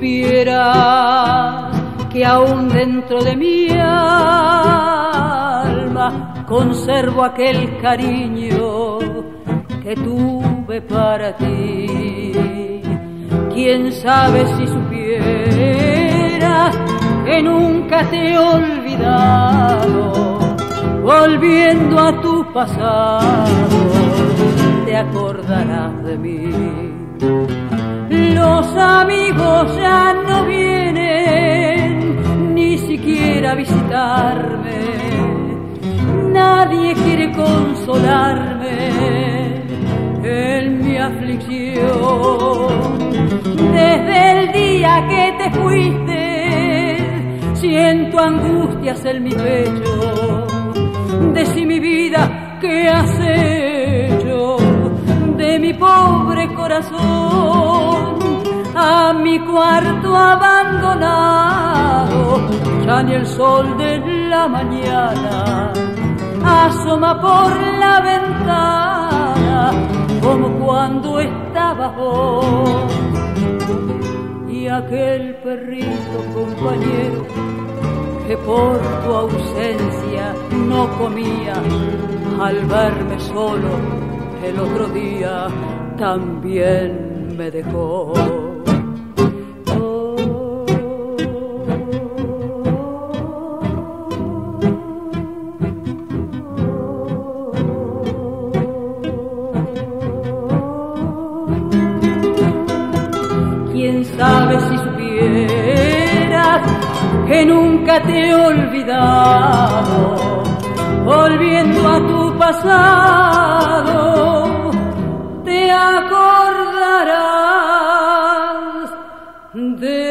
supieras que aún dentro de mi alma conservo aquel cariño que tuve para ti. Quién sabe si supieras que nunca te he olvidado, volviendo a tu pasado te acordarás de mí. Los amigos ya no vienen ni siquiera a visitarme, nadie quiere consolarme en mi aflicción. Desde el día que te fuiste siento angustias en mi pecho. Decí mi vida, ¿qué has hecho de mi pobre corazón? A mi cuarto abandonado, ya ni el sol de la mañana asoma por la ventana como cuando estabas vos. Y aquel perrito compañero que por tu ausencia no comía, al verme solo el otro día también me dejó. Quién sabe si supieras que nunca te he olvidado, volviendo a tu pasado te acordarás de